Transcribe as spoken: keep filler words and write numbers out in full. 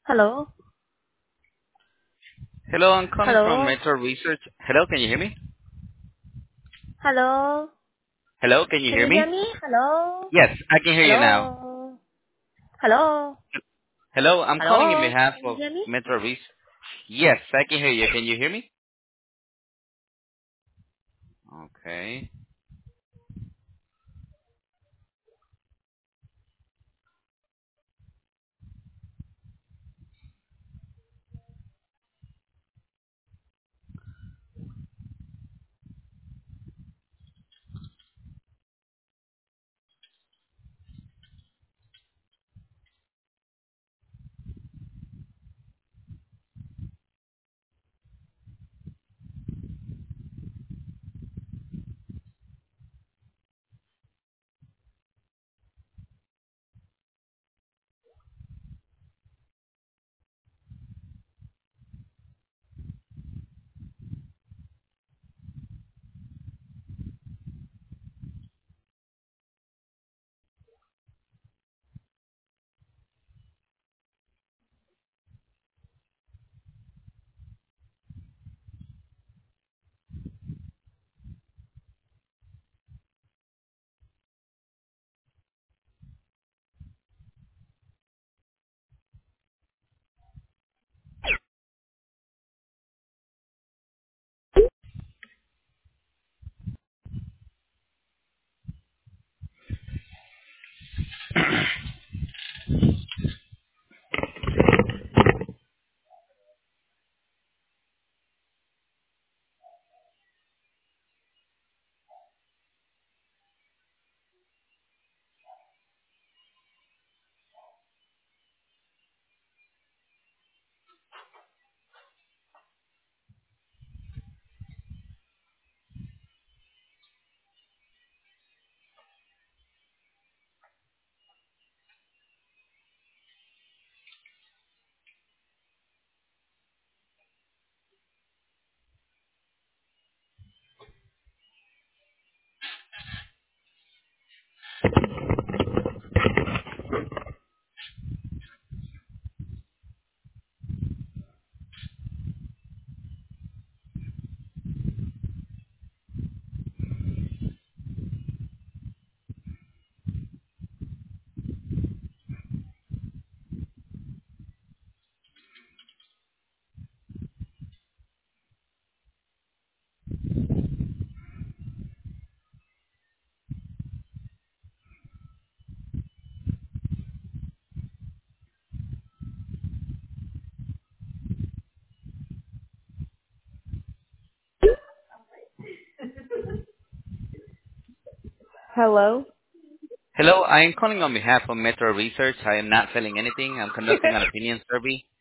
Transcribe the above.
Hello? Hello, I'm calling from Hello? Metro Research. Hello, can you hear me? Hello? Hello, can you Can hear you hear me? me? Hello? Yes, I can hear you now. Hello? Hello? Hello, I'm calling in Hello? behalf Can you of hear me? Metro Research. Yes, I can hear you. Can you hear me? Okay. Hello? Hello, I am calling on behalf of Metro Research. I am not selling anything. I'm conducting an opinion survey.